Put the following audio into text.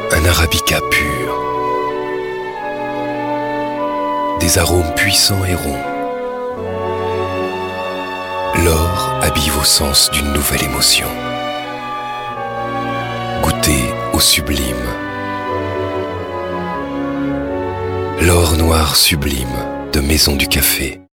un arabica pur, des arômes puissants et ronds. L'or habille vos sens d'une nouvelle émotion. Goûtez au sublime. L'or noir sublime de Maison du Café.